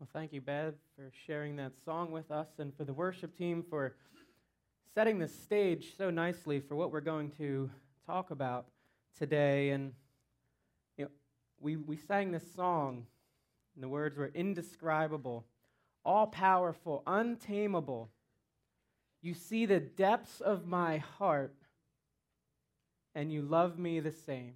Thank you, Bev, for sharing that song with us, and for the worship team for setting the stage so nicely for what we're going to talk about today. And we sang this song, and the words were indescribable, all-powerful, untamable. You see the depths of my heart, and you love me the same.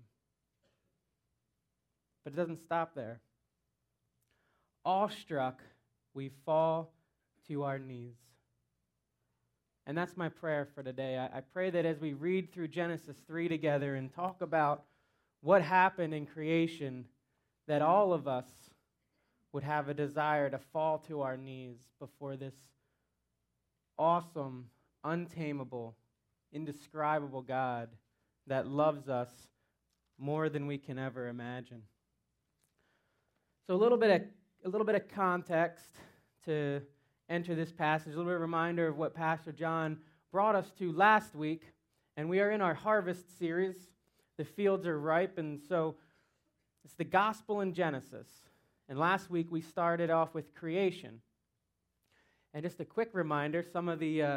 But it doesn't stop there. Awestruck, we fall to our knees. And that's my prayer for today. I pray that as we read through Genesis 3 together and talk about what happened in creation, that all of us would have a desire to fall to our knees before this awesome, untamable, indescribable God that loves us more than we can ever imagine. So a little bit of context to enter this passage, a little bit of reminder of what Pastor John brought us to last week. And we are in our harvest series. The fields are ripe, and so it's the gospel in Genesis. And last week we started off with creation. And just a quick reminder, some of the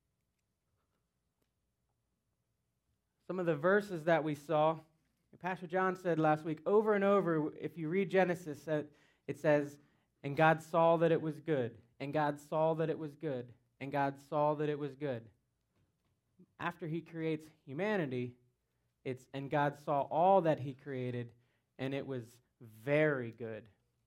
verses that we saw, Pastor John said last week, over and over, if you read Genesis, it says, and God saw that it was good, and God saw that it was good, and God saw that it was good. After he creates humanity, it's, and God saw all that he created, and it was very good.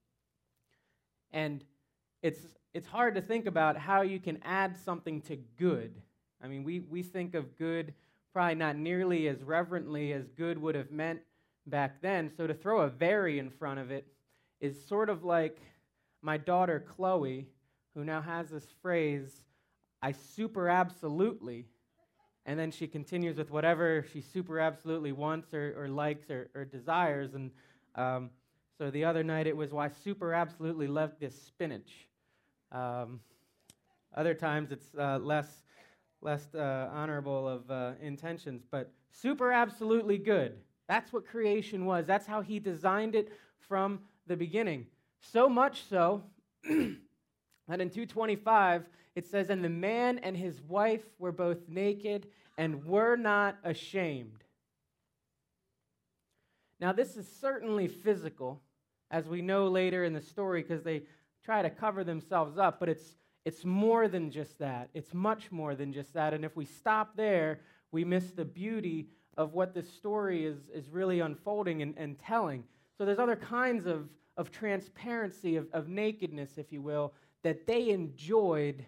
And it's hard to think about how you can add something to good. I mean, we think of good probably not nearly as reverently as good would have meant back then. So to throw a very in front of it is sort of like my daughter Chloe, who now has this phrase, I super absolutely, and then she continues with whatever she super absolutely wants or likes or desires. And so the other night it was, well, I super absolutely love this spinach. Other times it's less honorable of intentions, but super absolutely good. That's what creation was. That's how he designed it from the beginning. So much so that in 2:25 it says, and the man and his wife were both naked and were not ashamed. Now this is certainly physical, as we know later in the story, because they try to cover themselves up, but it's more than just that. It's much more than just that. And if we stop there, we miss the beauty of what this story is really unfolding and telling. So there's other kinds of transparency, of nakedness, if you will, that they enjoyed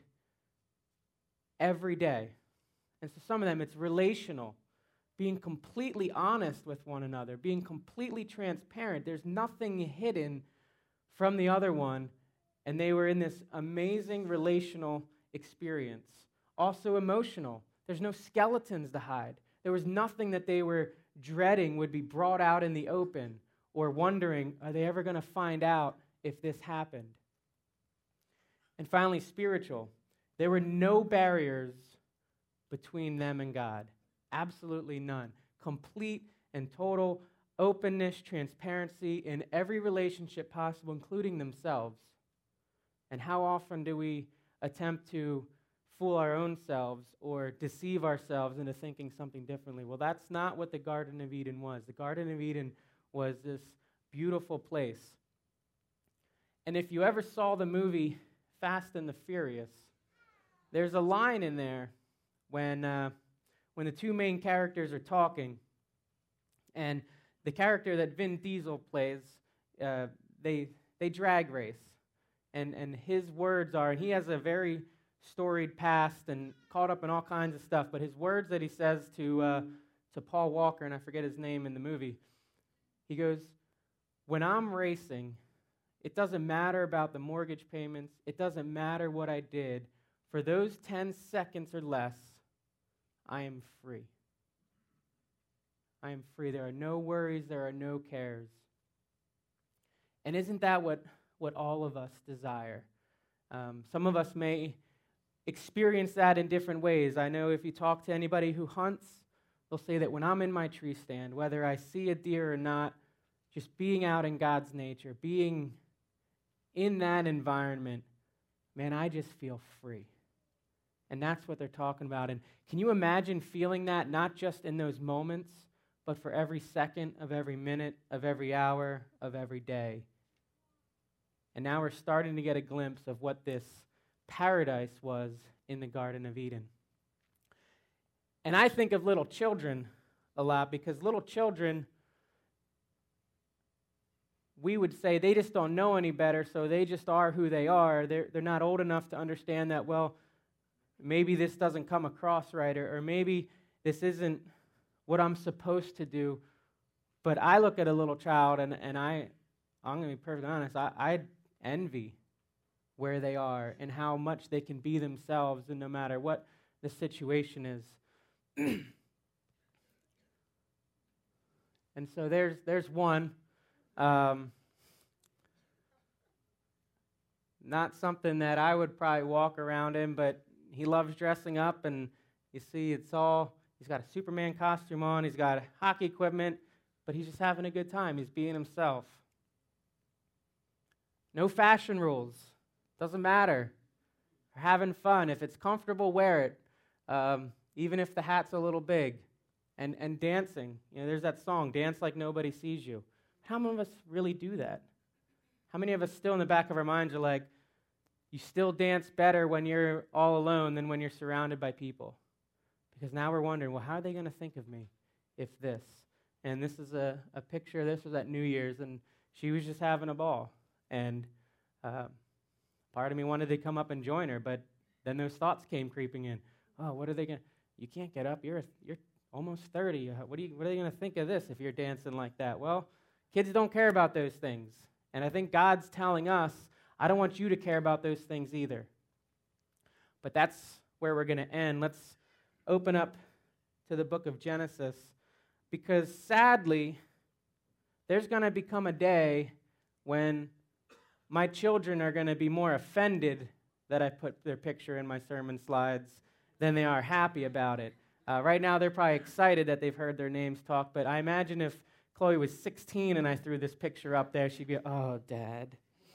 every day. And so some of them, it's relational, being completely honest with one another, being completely transparent. There's nothing hidden from the other one. And they were in this amazing relational experience. Also emotional. There's no skeletons to hide. There was nothing that they were dreading would be brought out in the open or wondering, are they ever going to find out if this happened? And finally, spiritual. There were no barriers between them and God. Absolutely none. Complete and total openness, transparency in every relationship possible, including themselves. And how often do we attempt to fool our own selves or deceive ourselves into thinking something differently? Well, that's not what the Garden of Eden was. The Garden of Eden was this beautiful place. And if you ever saw the movie Fast and the Furious, there's a line in there when the two main characters are talking, and the character that Vin Diesel plays, they drag race. And his words are, and he has a very storied past and caught up in all kinds of stuff, but his words that he says to Paul Walker, and I forget his name in the movie, he goes, when I'm racing, it doesn't matter about the mortgage payments, it doesn't matter what I did, for those 10 seconds or less, I am free. I am free. There are no worries, there are no cares. And isn't that what all of us desire? Some of us may experience that in different ways. I know if you talk to anybody who hunts, they'll say that when I'm in my tree stand, whether I see a deer or not, just being out in God's nature, being in that environment, man, I just feel free. And that's what they're talking about. And can you imagine feeling that, not just in those moments, but for every second of every minute, of every hour, of every day? And now we're starting to get a glimpse of what this paradise was in the Garden of Eden. And I think of little children a lot, because little children, we would say they just don't know any better, so they just are who they are. They're not old enough to understand that, well, maybe this doesn't come across right, or maybe this isn't what I'm supposed to do. But I look at a little child, and I'm going to be perfectly honest, I envy where they are and how much they can be themselves, and no matter what the situation is. And so there's one. Not something that I would probably walk around in, but he loves dressing up, and you see he's got a Superman costume on, he's got hockey equipment, but he's just having a good time. He's being himself. No fashion rules. Doesn't matter. We're having fun. If it's comfortable, wear it, even if the hat's a little big. And dancing. You know, there's that song, Dance Like Nobody Sees You. How many of us really do that? How many of us still in the back of our minds are like, you still dance better when you're all alone than when you're surrounded by people? Because now we're wondering, well, how are they going to think of me if this? And this is a picture, this was at New Year's, and she was just having a ball. And part of me wanted to come up and join her, but then those thoughts came creeping in. Oh, what are they going to, you can't get up, you're almost 30. What are they going to think of this if you're dancing like that? Well, kids don't care about those things. And I think God's telling us, I don't want you to care about those things either. But that's where we're going to end. Let's open up to the book of Genesis, because sadly, there's going to become a day when my children are going to be more offended that I put their picture in my sermon slides than they are happy about it. Right now, they're probably excited that they've heard their names talk, but I imagine if Chloe was 16 and I threw this picture up there, she'd be, oh, Dad.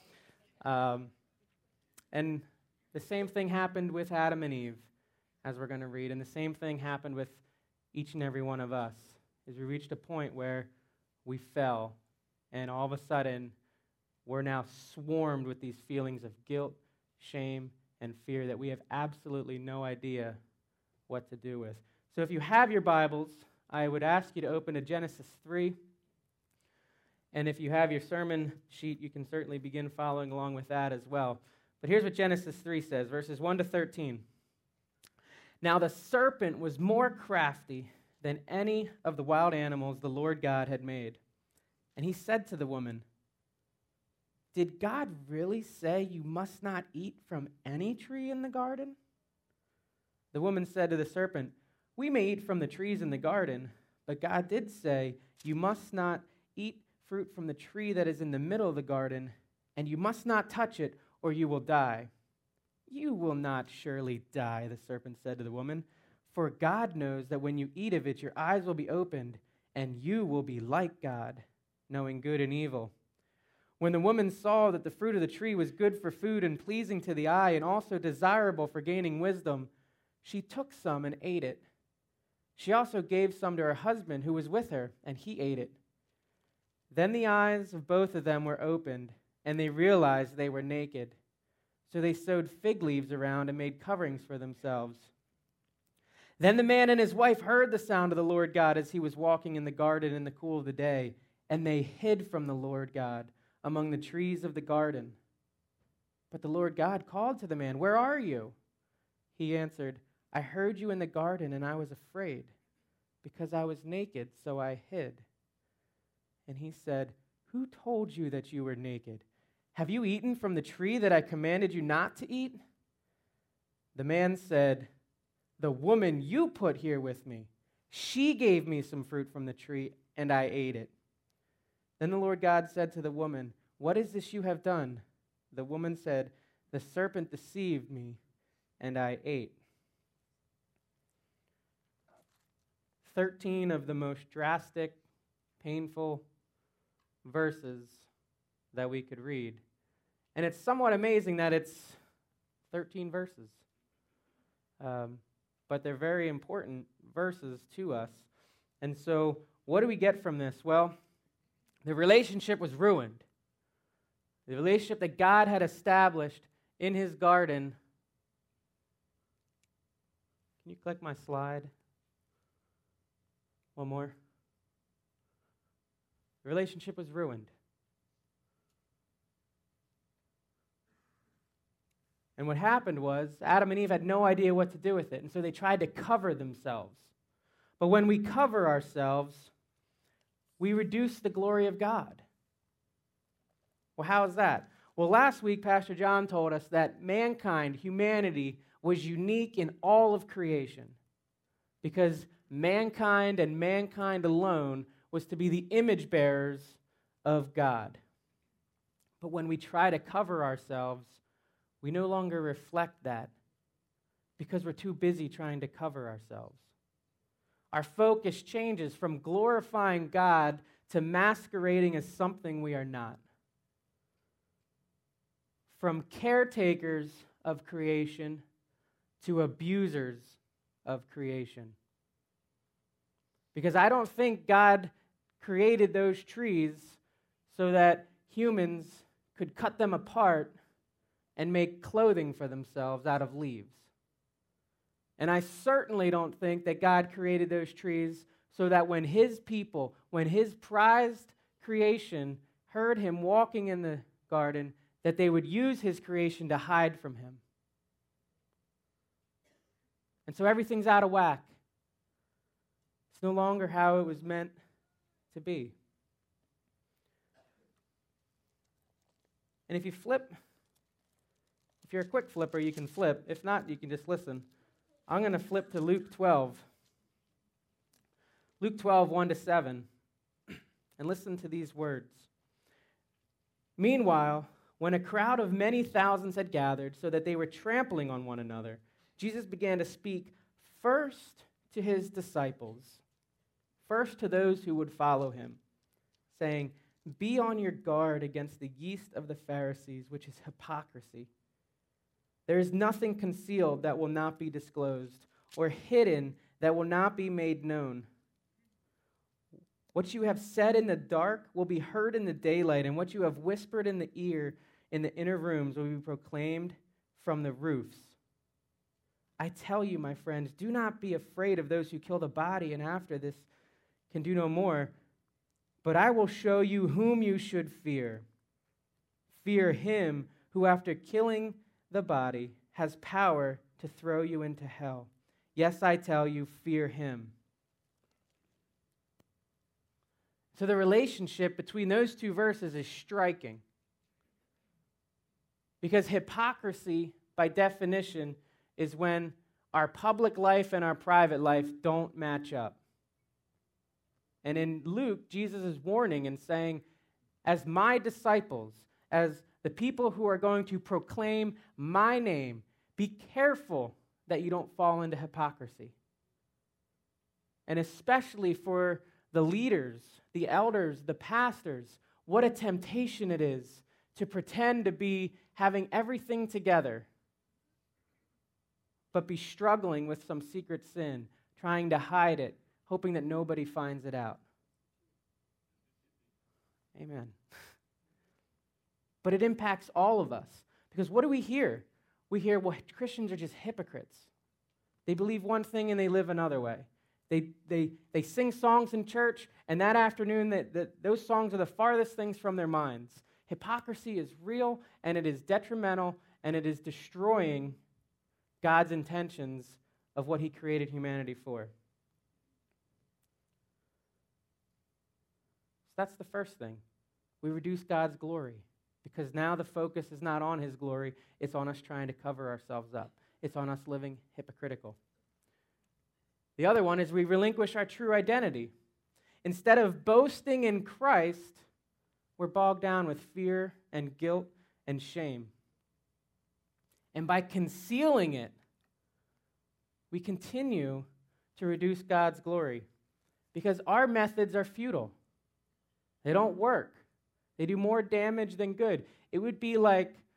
And the same thing happened with Adam and Eve, as we're going to read, and the same thing happened with each and every one of us, is we reached a point where we fell, and all of a sudden, we're now swarmed with these feelings of guilt, shame, and fear that we have absolutely no idea what to do with. So if you have your Bibles, I would ask you to open to Genesis 3. And if you have your sermon sheet, you can certainly begin following along with that as well. But here's what Genesis 3 says, verses 1 to 13. Now the serpent was more crafty than any of the wild animals the Lord God had made. And he said to the woman, did God really say you must not eat from any tree in the garden? The woman said to the serpent, we may eat from the trees in the garden, but God did say, you must not eat fruit from the tree that is in the middle of the garden, and you must not touch it, or you will die. You will not surely die, the serpent said to the woman, for God knows that when you eat of it, your eyes will be opened, and you will be like God, knowing good and evil. When the woman saw that the fruit of the tree was good for food and pleasing to the eye and also desirable for gaining wisdom, she took some and ate it. She also gave some to her husband who was with her, and he ate it. Then the eyes of both of them were opened, and they realized they were naked. So they sewed fig leaves around and made coverings for themselves. Then the man and his wife heard the sound of the Lord God as he was walking in the garden in the cool of the day, and they hid from the Lord God among the trees of the garden. But the Lord God called to the man, where are you? He answered, I heard you in the garden, and I was afraid, because I was naked, so I hid. And he said, who told you that you were naked? Have you eaten from the tree that I commanded you not to eat? The man said, the woman you put here with me, she gave me some fruit from the tree, and I ate it. Then the Lord God said to the woman, what is this you have done? The woman said, the serpent deceived me, and I ate. 13 of the most drastic, painful verses that we could read. And it's somewhat amazing that it's 13 verses. But they're very important verses to us. And so what do we get from this? Well, the relationship was ruined. The relationship that God had established in his garden. Can you click my slide? One more. The relationship was ruined. And what happened was Adam and Eve had no idea what to do with it, and so they tried to cover themselves. But when we cover ourselves, we reduce the glory of God. Well, how is that? Well, last week, Pastor John told us that mankind, humanity, was unique in all of creation because mankind and mankind alone was to be the image bearers of God. But when we try to cover ourselves, we no longer reflect that because we're too busy trying to cover ourselves. Our focus changes from glorifying God to masquerading as something we are not. From caretakers of creation to abusers of creation. Because I don't think God created those trees so that humans could cut them apart and make clothing for themselves out of leaves. And I certainly don't think that God created those trees so that when his people, when his prized creation heard him walking in the garden, that they would use his creation to hide from him. And so everything's out of whack. It's no longer how it was meant to be. And if you're a quick flipper, you can flip. If not, you can just listen. I'm going to flip to Luke 12. Luke 12, 1-7. And listen to these words. Meanwhile, when a crowd of many thousands had gathered so that they were trampling on one another, Jesus began to speak first to his disciples, first to those who would follow him, saying, "Be on your guard against the yeast of the Pharisees, which is hypocrisy. There is nothing concealed that will not be disclosed, or hidden that will not be made known. What you have said in the dark will be heard in the daylight, and what you have whispered in the ear in the inner rooms will be proclaimed from the roofs. I tell you, my friends, do not be afraid of those who kill the body and after this can do no more, but I will show you whom you should fear. Fear him who, after killing the body, has power to throw you into hell. Yes, I tell you, fear him." So the relationship between those two verses is striking. Because hypocrisy, by definition, is when our public life and our private life don't match up. And in Luke, Jesus is warning and saying, as my disciples, as the people who are going to proclaim my name, be careful that you don't fall into hypocrisy. And especially for the leaders, the elders, the pastors, what a temptation it is to pretend to be having everything together, but be struggling with some secret sin, trying to hide it, hoping that nobody finds it out. Amen. But it impacts all of us. Because what do we hear? We hear, well, Christians are just hypocrites. They believe one thing and they live another way. They sing songs in church, and that afternoon, those songs are the farthest things from their minds. Hypocrisy is real, and it is detrimental, and it is destroying God's intentions of what he created humanity for. So that's the first thing. We reduce God's glory because now the focus is not on his glory, it's on us trying to cover ourselves up. It's on us living hypocritical. The other one is we relinquish our true identity. Instead of boasting in Christ, we're bogged down with fear and guilt and shame. And by concealing it, we continue to reduce God's glory because our methods are futile. They don't work. They do more damage than good. It would be like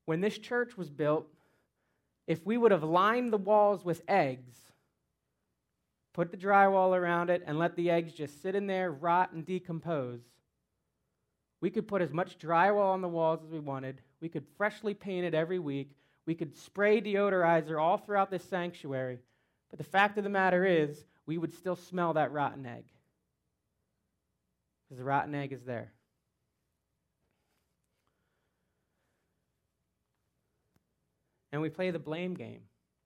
when this church was built, if we would have lined the walls with eggs, put the drywall around it, and let the eggs just sit in there, rot, and decompose, we could put as much drywall on the walls as we wanted. We could freshly paint it every week. We could spray deodorizer all throughout this sanctuary. But the fact of the matter is, we would still smell that rotten egg. Because the rotten egg is there. And we play the blame game.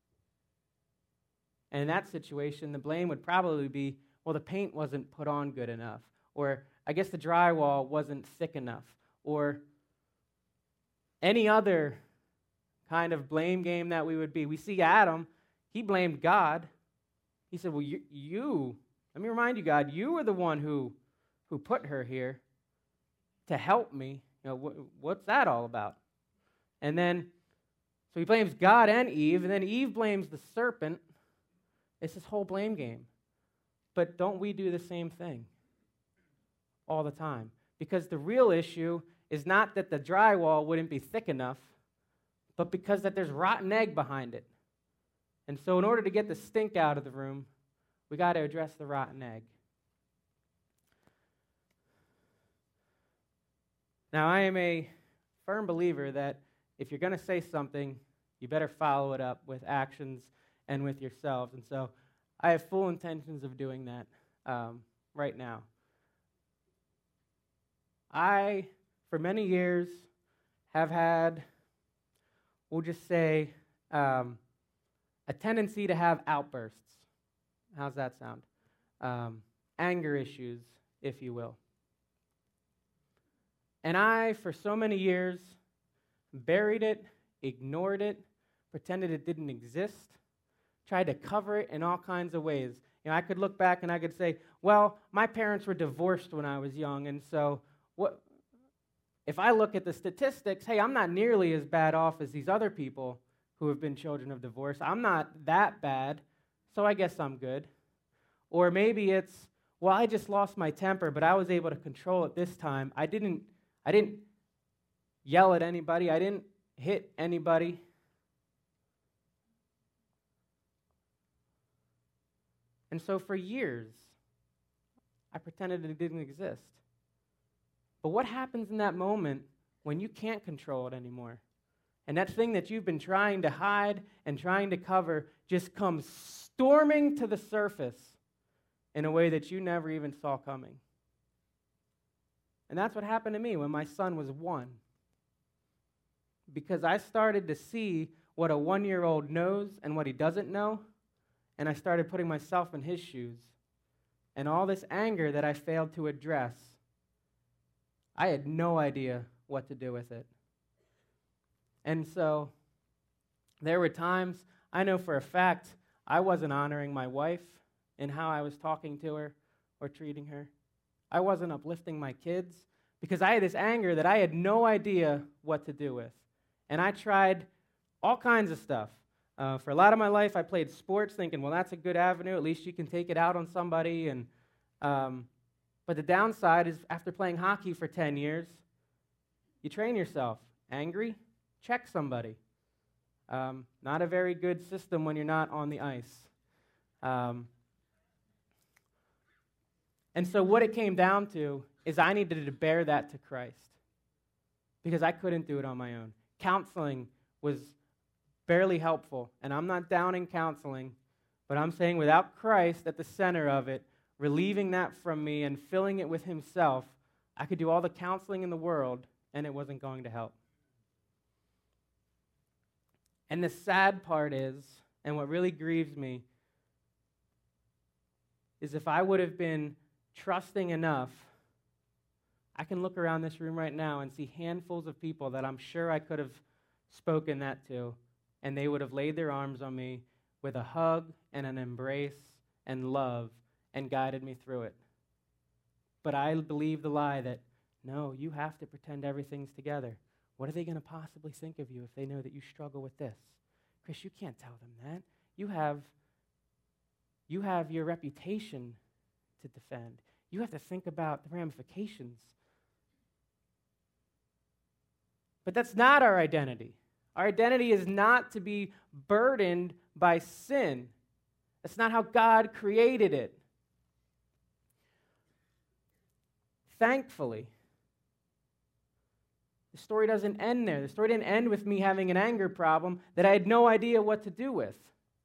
And in that situation, the blame would probably be, well, the paint wasn't put on good enough. Or I guess the drywall wasn't thick enough. Or any other kind of blame game that we would be. We see Adam, he blamed God. He said, well, you let me remind you, God, you were the one who put her here to help me. You know, what's that all about? And then, so he blames God and Eve, and then Eve blames the serpent. It's this whole blame game. But don't we do the same thing all the time? Because the real issue is not that the drywall wouldn't be thick enough, but because that there's rotten egg behind it. And so in order to get the stink out of the room, we got to address the rotten egg. Now, I am a firm believer that if you're going to say something, you better follow it up with actions and with yourselves. And so I have full intentions of doing that right now. I, for many years, have had, we'll just say, a tendency to have outbursts. How's that sound? Anger issues, if you will. And I, for so many years, buried it, ignored it, pretended it didn't exist, tried to cover it in all kinds of ways. You know, I could look back and I could say, well, my parents were divorced when I was young, and so what? If I look at the statistics, hey, I'm not nearly as bad off as these other people who have been children of divorce. I'm not that bad, so I guess I'm good. Or maybe it's, well, I just lost my temper, but I was able to control it this time. I didn't yell at anybody. I didn't hit anybody. And so for years, I pretended it didn't exist. But what happens in that moment when you can't control it anymore? And that thing that you've been trying to hide and trying to cover just comes storming to the surface in a way that you never even saw coming. And that's what happened to me when my son was 1. Because I started to see what a 1-year-old knows and what he doesn't know, and I started putting myself in his shoes. And all this anger that I failed to address, I had no idea what to do with it. And so there were times, I know for a fact, I wasn't honoring my wife in how I was talking to her or treating her. I wasn't uplifting my kids because I had this anger that I had no idea what to do with. And I tried all kinds of stuff. For a lot of my life, I played sports thinking, well, that's a good avenue. At least you can take it out on somebody. But the downside is after playing hockey for 10 years, you train yourself. Angry? Check somebody. Not a very good system when you're not on the ice. And so what it came down to is I needed to bear that to Christ because I couldn't do it on my own. Counseling was barely helpful, and I'm not downing counseling, but I'm saying without Christ at the center of it, relieving that from me and filling it with himself, I could do all the counseling in the world, and it wasn't going to help. And the sad part is, and what really grieves me, is if I would have been trusting enough, I can look around this room right now and see handfuls of people that I'm sure I could have spoken that to, and they would have laid their arms on me with a hug and an embrace and love and guided me through it. But I believe the lie that, no, you have to pretend everything's together. What are they going to possibly think of you if they know that you struggle with this? Chris, you can't tell them that. You have your reputation to defend. You have to think about the ramifications. But that's not our identity. Our identity is not to be burdened by sin. That's not how God created it. Thankfully, the story doesn't end there. The story didn't end with me having an anger problem that I had no idea what to do with.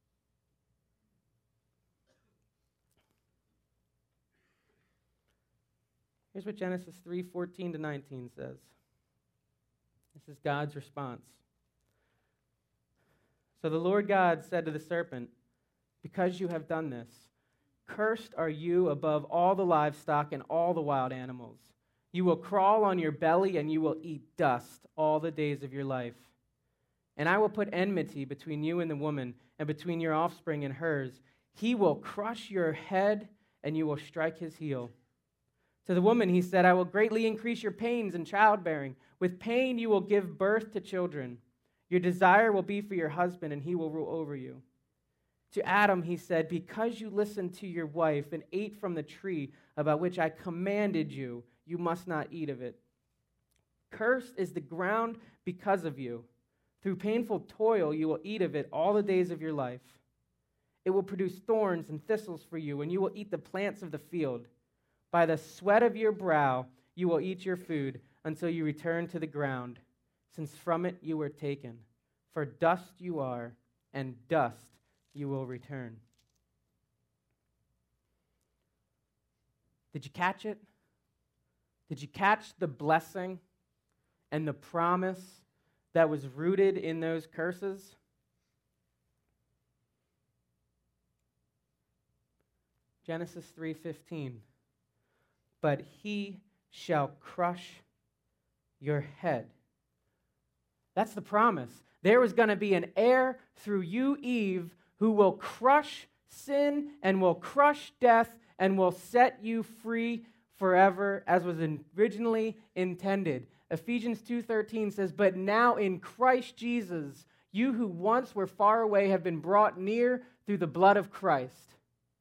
Here's what Genesis 3:14-19 says. This is God's response. So the Lord God said to the serpent, "Because you have done this, cursed are you above all the livestock and all the wild animals. You will crawl on your belly and you will eat dust all the days of your life. And I will put enmity between you and the woman, and between your offspring and hers. He will crush your head and you will strike his heel." To the woman he said, "I will greatly increase your pains in childbearing. With pain you will give birth to children. Your desire will be for your husband, and he will rule over you." To Adam he said, "Because you listened to your wife and ate from the tree about which I commanded you, you must not eat of it. Cursed is the ground because of you. Through painful toil you will eat of it all the days of your life. It will produce thorns and thistles for you, and you will eat the plants of the field. By the sweat of your brow you will eat your food until you return to the ground, since from it you were taken. For dust you are, and dust you will return." Did you catch it? Did you catch the blessing and the promise that was rooted in those curses? Genesis 3:15. "But he shall crush your head." That's the promise. There was going to be an heir through you, Eve, who will crush sin and will crush death and will set you free forever, as was originally intended. Ephesians 2:13 says, "But now in Christ Jesus, you who once were far away have been brought near through the blood of Christ."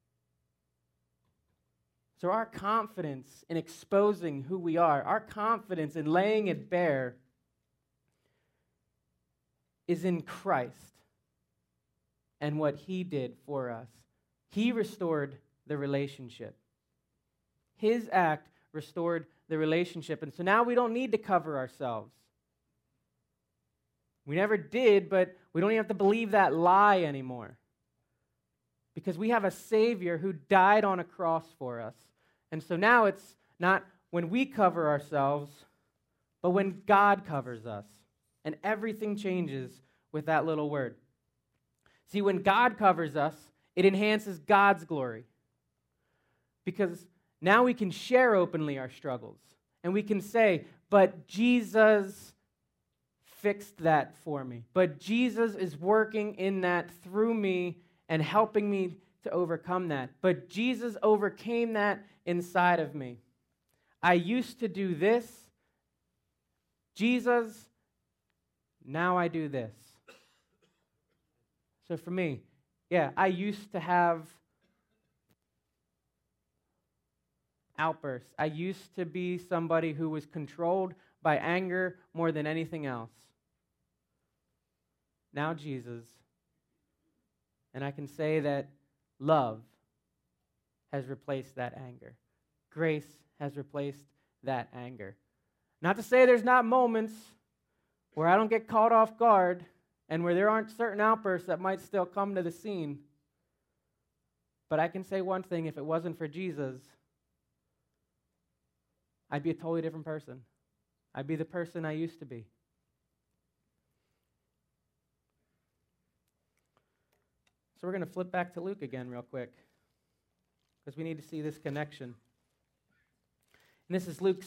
So our confidence in exposing who we are, our confidence in laying it bare, is in Christ and what he did for us. He restored the relationship. His act restored the relationship. And so now we don't need to cover ourselves. We never did, but we don't even have to believe that lie anymore. Because we have a Savior who died on a cross for us. And so now it's not when we cover ourselves, but when God covers us. And everything changes with that little word. See, when God covers us, it enhances God's glory. Because now we can share openly our struggles. And we can say, "But Jesus fixed that for me. But Jesus is working in that through me and helping me to overcome that. But Jesus overcame that inside of me. I used to do this. Jesus, now I do this." So for me, I used to have outbursts. I used to be somebody who was controlled by anger more than anything else. Now Jesus. And I can say that love has replaced that anger. Grace has replaced that anger. Not to say there's not moments where I don't get caught off guard and where there aren't certain outbursts that might still come to the scene. But I can say one thing: if it wasn't for Jesus, I'd be a totally different person. I'd be the person I used to be. So we're going to flip back to Luke again real quick, because we need to see this connection. And this is Luke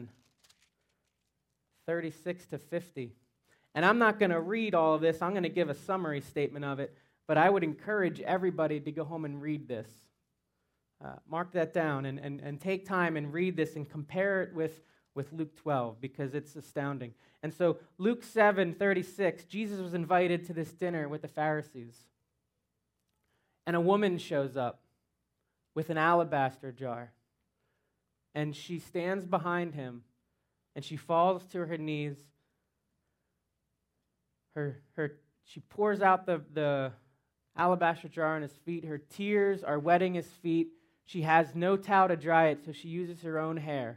7:36-50. And I'm not going to read all of this. I'm going to give a summary statement of it, but I would encourage everybody to go home and read this. Mark that down and take time and read this and compare it with Luke 12, because it's astounding. And so Luke 7:36, Jesus was invited to this dinner with the Pharisees. And a woman shows up with an alabaster jar. And she stands behind him, and she falls to her knees, She pours out the alabaster jar on his feet. Her tears are wetting his feet. She has no towel to dry it, so she uses her own hair.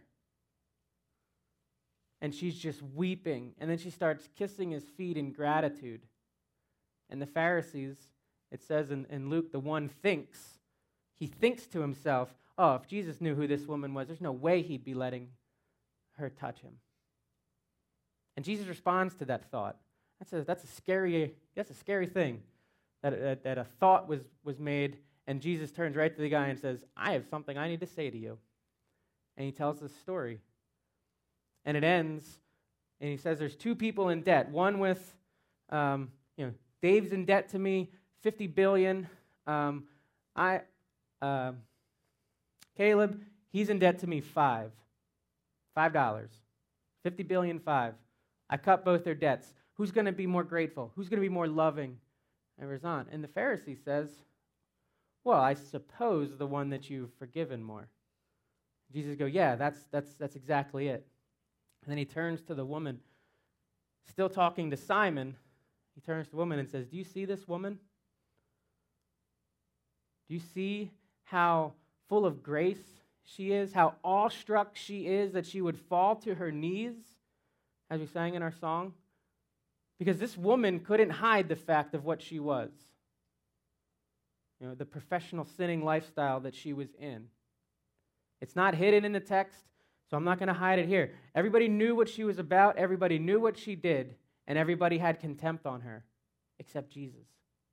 And she's just weeping. And then she starts kissing his feet in gratitude. And the Pharisees, it says in Luke, the one he thinks to himself, oh, if Jesus knew who this woman was, there's no way he'd be letting her touch him. And Jesus responds to that thought. That's a scary thing, that a thought was made, and Jesus turns right to the guy and says, I have something I need to say to you. And he tells this story. And it ends, and he says there's two people in debt. One with, Dave's in debt to me, $50 billion. Caleb, he's in debt to me $5. $50 billion, $5. I cut both their debts. Who's going to be more grateful? Who's going to be more loving? And goes on. And the Pharisee says, well, I suppose the one that you've forgiven more. Jesus goes, yeah, that's exactly it. And then he turns to the woman, still talking to Simon. He turns to the woman and says, do you see this woman? Do you see how full of grace she is, how awestruck she is that she would fall to her knees, as we sang in our song? Because this woman couldn't hide the fact of what she was. The professional sinning lifestyle that she was in. It's not hidden in the text, so I'm not going to hide it here. Everybody knew what she was about, everybody knew what she did, and everybody had contempt on her, except Jesus.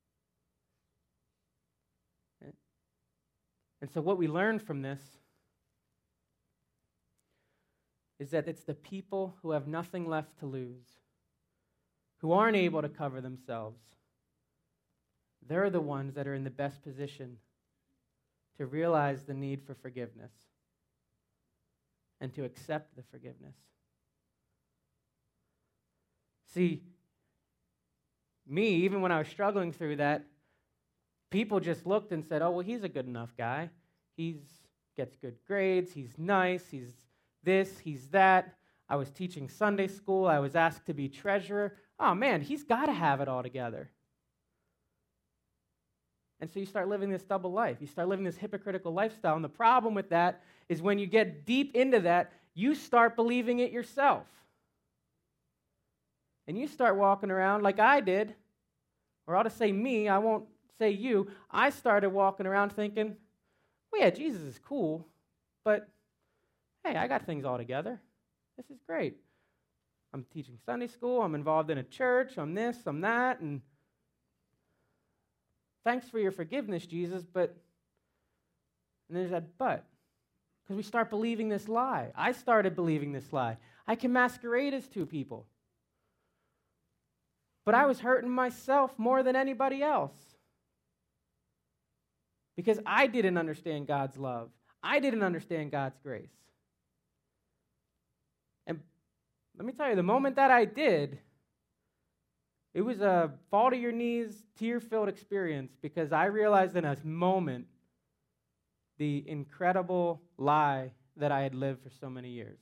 And so what we learn from this is that it's the people who have nothing left to lose, who aren't able to cover themselves. They're the ones that are in the best position to realize the need for forgiveness and to accept the forgiveness. See, me, even when I was struggling through that, people just looked and said, oh, well, he's a good enough guy. He gets good grades. He's nice. He's this. He's that. I was teaching Sunday school. I was asked to be treasurer. Oh, man, he's got to have it all together. And so you start living this double life. You start living this hypocritical lifestyle. And the problem with that is when you get deep into that, you start believing it yourself. And you start walking around like I did, or I ought to say me, I won't say you. I started walking around thinking, well, yeah, Jesus is cool, but hey, I got things all together. This is great. I'm teaching Sunday school. I'm involved in a church. I'm this, I'm that, and thanks for your forgiveness, Jesus, but, and there's that but. Because we start believing this lie. I started believing this lie. I can masquerade as two people. But I was hurting myself more than anybody else. Because I didn't understand God's love. I didn't understand God's grace. And let me tell you, the moment that I did, it was a fall to your knees, tear-filled experience because I realized in a moment the incredible lie that I had lived for so many years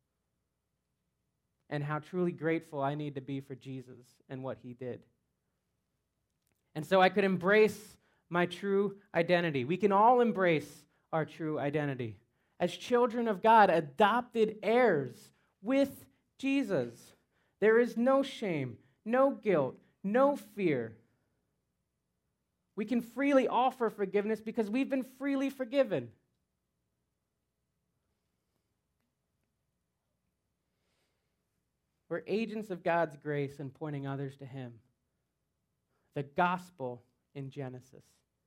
and how truly grateful I need to be for Jesus and what he did. And so I could embrace my true identity. We can all embrace our true identity as children of God, adopted heirs with Jesus. There is no shame, no guilt, no fear. We can freely offer forgiveness because we've been freely forgiven. We're agents of God's grace and pointing others to him. The gospel in Genesis.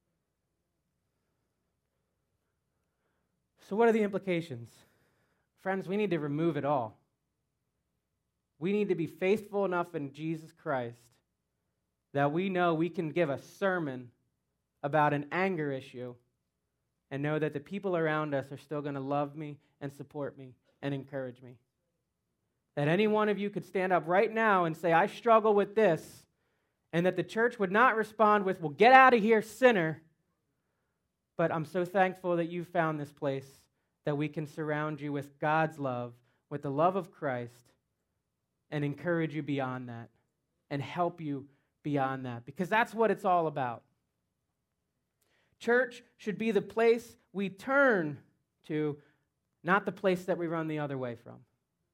So what are the implications? Friends, we need to remove it all. We need to be faithful enough in Jesus Christ that we know we can give a sermon about an anger issue and know that the people around us are still going to love me and support me and encourage me. That any one of you could stand up right now and say, I struggle with this, and that the church would not respond with, well, get out of here, sinner. But I'm so thankful that you found this place that we can surround you with God's love, with the love of Christ, and encourage you beyond that, and help you beyond that, because that's what it's all about. Church should be the place we turn to, not the place that we run the other way from.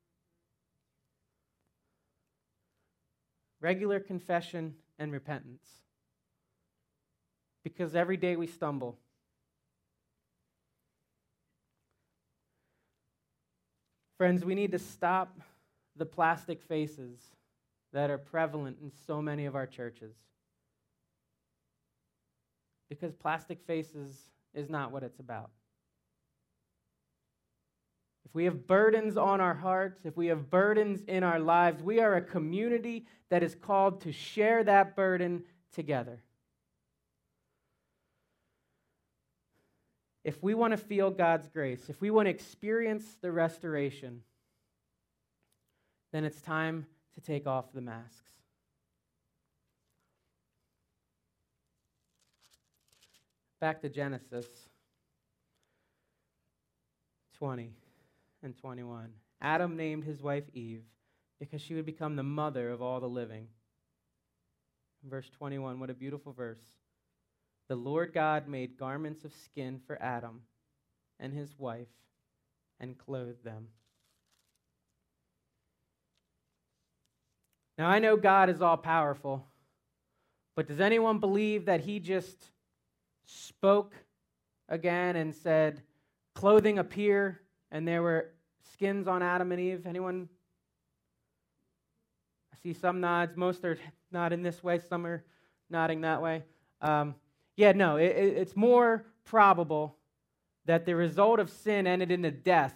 Regular confession and repentance. Because every day we stumble. Friends, we need to stop the plastic faces that are prevalent in so many of our churches. Because plastic faces is not what it's about. If we have burdens on our hearts, if we have burdens in our lives, we are a community that is called to share that burden together. If we want to feel God's grace, if we want to experience the restoration, then it's time to take off the masks. Back to Genesis 20 and 21. Adam named his wife Eve because she would become the mother of all the living. Verse 21, what a beautiful verse. The Lord God made garments of skin for Adam and his wife and clothed them. Now, I know God is all powerful, but does anyone believe that he just spoke again and said, clothing appear, and there were skins on Adam and Eve? Anyone? I see some nods. Most are nodding this way. Some are nodding that way. It's more probable that the result of sin ended in a death.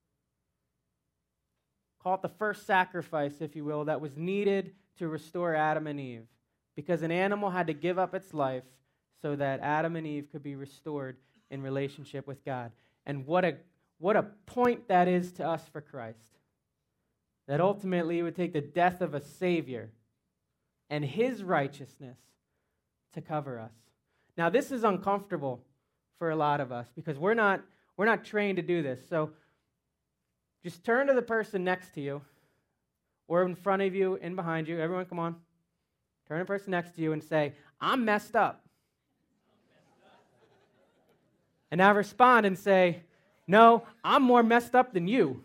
Call it the first sacrifice, if you will, that was needed to restore Adam and Eve. Because an animal had to give up its life so that Adam and Eve could be restored in relationship with God. And what a point that is to us for Christ. That ultimately it would take the death of a Savior and his righteousness to cover us. Now, this is uncomfortable for a lot of us because we're not trained to do this. So just turn to the person next to you or in front of you and behind you. Everyone, come on. Turn to the person next to you and say, I'm messed up. And now respond and say, no, I'm more messed up than you.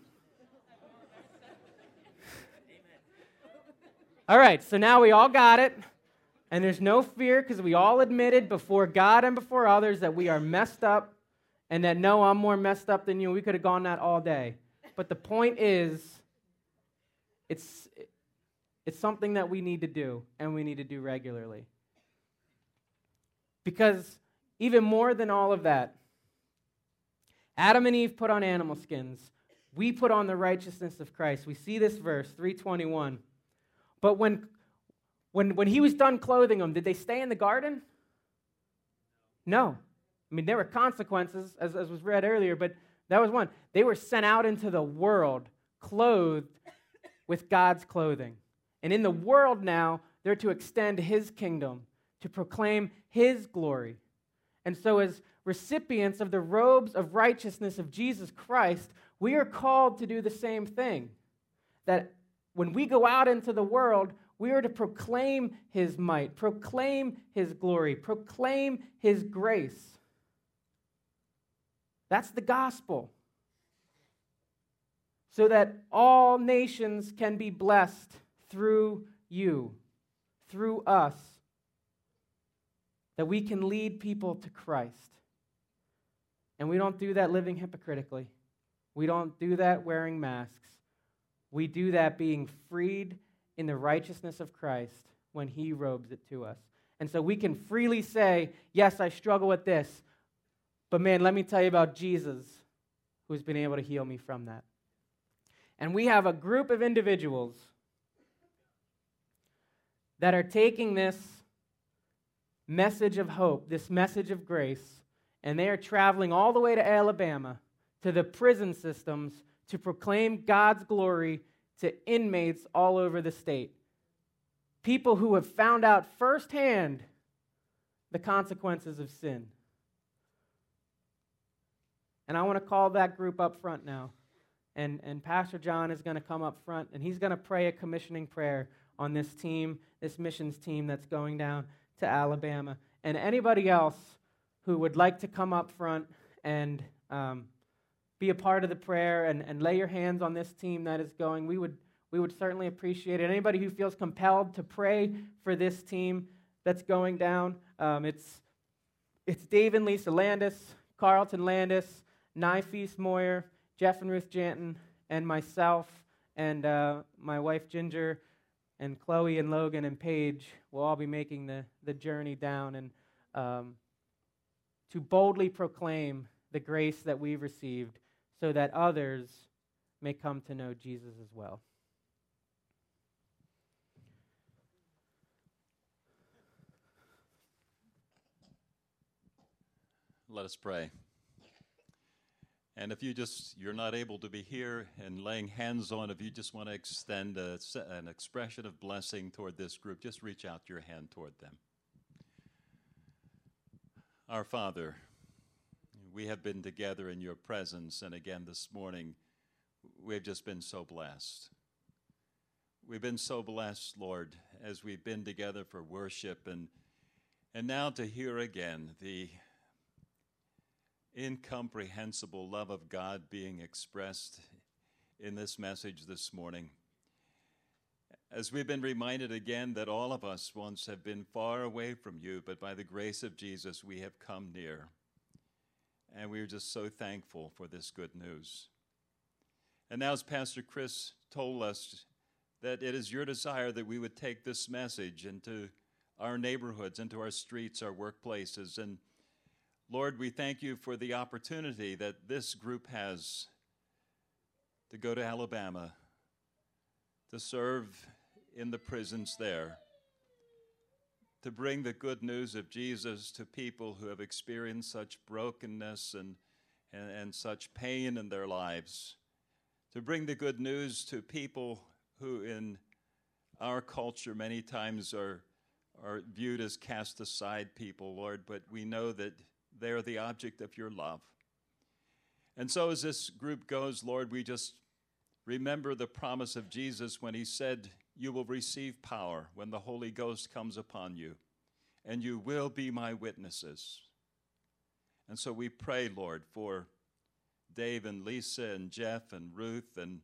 All right, so now we all got it. And there's no fear because we all admitted before God and before others that we are messed up and that, no, I'm more messed up than you. We could have gone that all day. But the point is, it's something that we need to do, and we need to do regularly. Because even more than all of that, Adam and Eve put on animal skins. We put on the righteousness of Christ. We see this verse, 3:21. But when he was done clothing them, did they stay in the garden? No. I mean, there were consequences, as was read earlier, but that was one. They were sent out into the world, clothed with God's clothing. And in the world now, they're to extend his kingdom, to proclaim his glory. And so as recipients of the robes of righteousness of Jesus Christ, we are called to do the same thing. That when we go out into the world, we are to proclaim his might, proclaim his glory, proclaim his grace. That's the gospel. So that all nations can be blessed through you, through us, that we can lead people to Christ. And we don't do that living hypocritically. We don't do that wearing masks. We do that being freed in the righteousness of Christ when he robes it to us. And so we can freely say, yes, I struggle with this, but man, let me tell you about Jesus who's been able to heal me from that. And we have a group of individuals that are taking this message of hope, this message of grace, and they are traveling all the way to Alabama, to the prison systems, to proclaim God's glory to inmates all over the state. People who have found out firsthand the consequences of sin. And I want to call that group up front now. And Pastor John is going to come up front, and he's going to pray a commissioning prayer on this team, this missions team that's going down to Alabama. And anybody else who would like to come up front and be a part of the prayer and lay your hands on this team that is going, we would certainly appreciate it. Anybody who feels compelled to pray for this team that's going down, it's Dave and Lisa Landis, Carlton Landis, Nyfees Moyer, Jeff and Ruth Janton, and myself, and my wife Ginger, and Chloe and Logan and Paige will all be making the journey down and to boldly proclaim the grace that we've received so that others may come to know Jesus as well. Let us pray. And if you're not able to be here and laying hands on, if you just want to extend an expression of blessing toward this group, just reach out your hand toward them. Our Father, we have been together in your presence, and again this morning, we've just been so blessed. We've been so blessed, Lord, as we've been together for worship, and now to hear again the incomprehensible love of God being expressed in this message this morning. As we've been reminded again that all of us once have been far away from you, but by the grace of Jesus we have come near. And we're just so thankful for this good news. And now, as Pastor Chris told us, that it is your desire that we would take this message into our neighborhoods, into our streets, our workplaces. And Lord, we thank you for the opportunity that this group has to go to Alabama, to serve in the prisons there, to bring the good news of Jesus to people who have experienced such brokenness and such pain in their lives, to bring the good news to people who in our culture many times are viewed as cast aside people, Lord, but we know that they are the object of your love. And so as this group goes, Lord, we just remember the promise of Jesus when he said, you will receive power when the Holy Ghost comes upon you, and you will be my witnesses. And so we pray, Lord, for Dave and Lisa and Jeff and Ruth and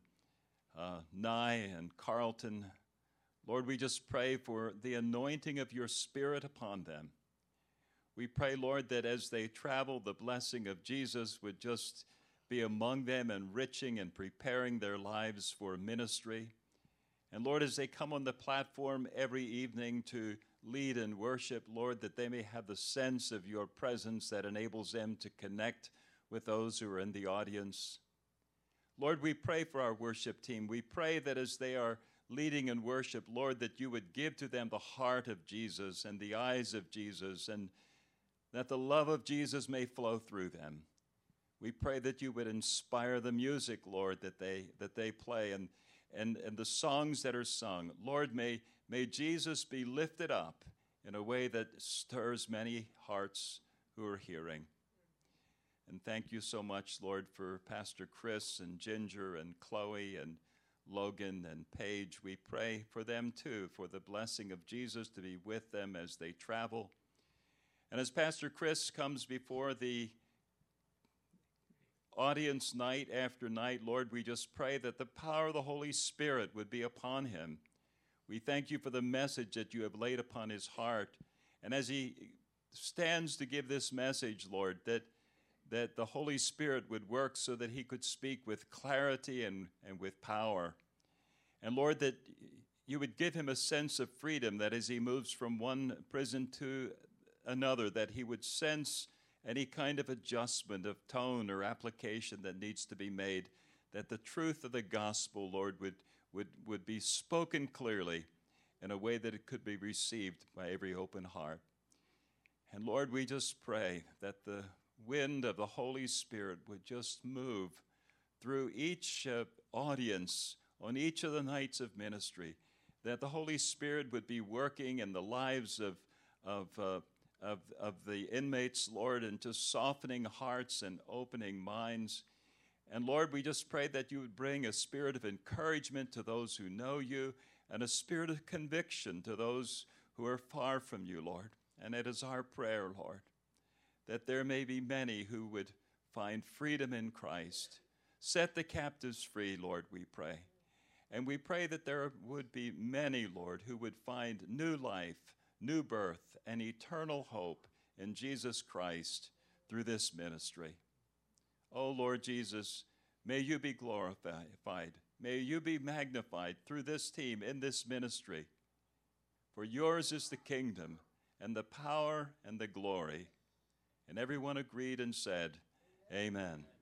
Nye and Carlton. Lord, we just pray for the anointing of your Spirit upon them. We pray, Lord, that as they travel, the blessing of Jesus would just be among them, enriching and preparing their lives for ministry. And Lord, as they come on the platform every evening to lead and worship, Lord, that they may have the sense of your presence that enables them to connect with those who are in the audience. Lord, we pray for our worship team. We pray that as they are leading in worship, Lord, that you would give to them the heart of Jesus and the eyes of Jesus, and that the love of Jesus may flow through them. We pray that you would inspire the music, Lord, that they play and the songs that are sung. Lord, may Jesus be lifted up in a way that stirs many hearts who are hearing. And thank you so much, Lord, for Pastor Chris and Ginger and Chloe and Logan and Paige. We pray for them too, for the blessing of Jesus to be with them as they travel. And as Pastor Chris comes before the audience night after night, Lord, we just pray that the power of the Holy Spirit would be upon him. We thank you for the message that you have laid upon his heart. And as he stands to give this message, Lord, that the Holy Spirit would work so that he could speak with clarity and with power. And Lord, that you would give him a sense of freedom, that as he moves from one prison to another, that he would sense any kind of adjustment of tone or application that needs to be made, that the truth of the gospel, Lord, would be spoken clearly in a way that it could be received by every open heart. And Lord, we just pray that the wind of the Holy Spirit would just move through each audience on each of the nights of ministry, that the Holy Spirit would be working in the lives of the inmates, Lord, and just softening hearts and opening minds. And Lord, we just pray that you would bring a spirit of encouragement to those who know you, and a spirit of conviction to those who are far from you, Lord. And it is our prayer, Lord, that there may be many who would find freedom in Christ. Set the captives free, Lord, we pray. And we pray that there would be many, Lord, who would find new life, new birth, and eternal hope in Jesus Christ through this ministry. Oh, Lord Jesus, may you be glorified. May you be magnified through this team in this ministry. For yours is the kingdom and the power and the glory. And everyone agreed and said, Amen.